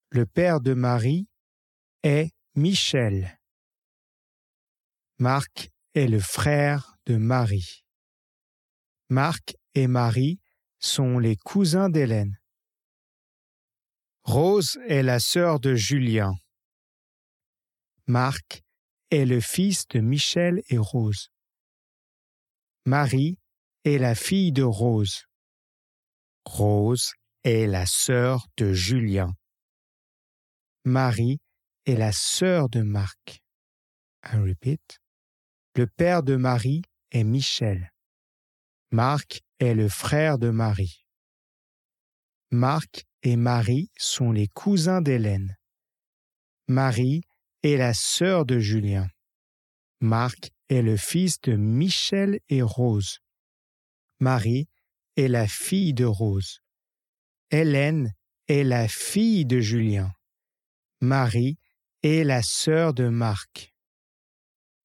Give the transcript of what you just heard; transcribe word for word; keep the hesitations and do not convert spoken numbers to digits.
Le père de Marie est Michel. Marc est le frère de Marie. Marc et Marie sont les cousins d'Hélène. Rose est la sœur de Julien. Marc est le fils de Michel et Rose. Marie est la fille de Rose. Rose est la sœur de Julien. Marie est la sœur de Marc. I repeat. Le père de Marie est Michel. Marc est le frère de Marie. Marc et Marie sont les cousins d'Hélène. Marie est la sœur de Julien. Marc est le fils de Michel et Rose. Marie est la fille de Rose. Hélène est la fille de Julien. Marie est la sœur de Marc.